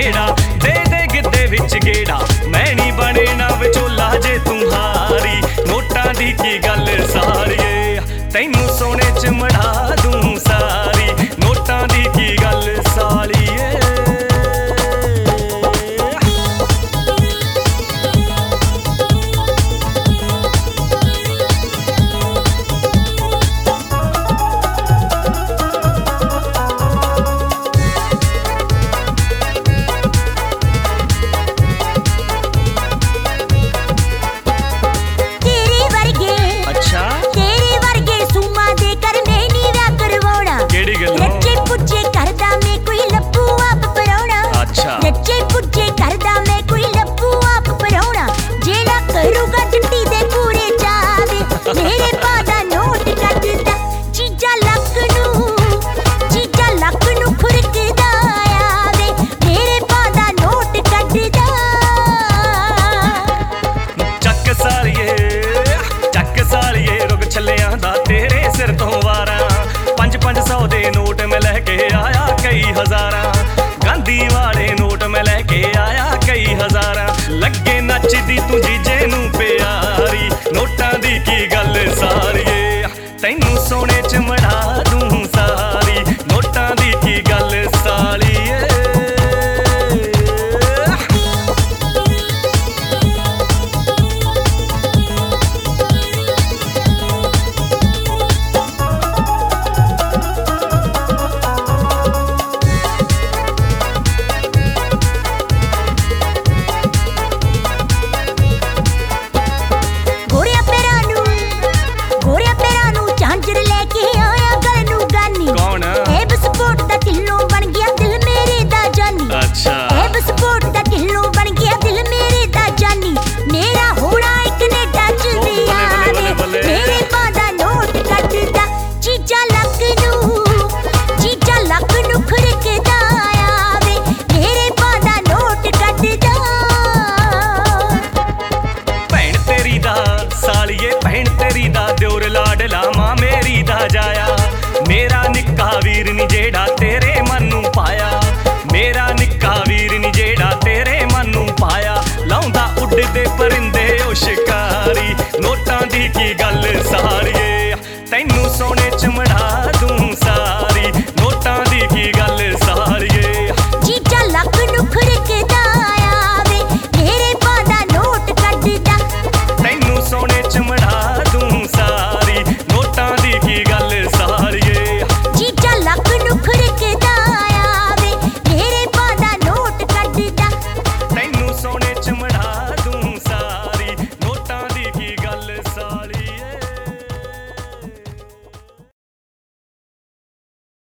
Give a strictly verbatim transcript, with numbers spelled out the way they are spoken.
छेड़ा दे दे गिद्धे विच गेड़ा मैं नहीं बने ना विचोला जे तू हारी नोटां दी की गल सारीए तैनू सोने च मढ़ा दूं सारी नोटां दी की गल सालीए नोट मैं लैके आया कई हजारा गांधी वाले नोट मैं लैके आया कई हजारा लगे नचदी तू जीजे नू प्यारी नोटां दी की गल सारीए तैनू सोने च मढ़ा दूं सारी नोटां दी की गल सालीए मेरा निक्का वीर नी जेड़ा तेरे मन नू पाया मेरा निक्का वीर नी जेड़ा तेरे मन नू पाया लाउंदा उड़दे परिंदे ओ शिकारी नोटां दी की गल सारी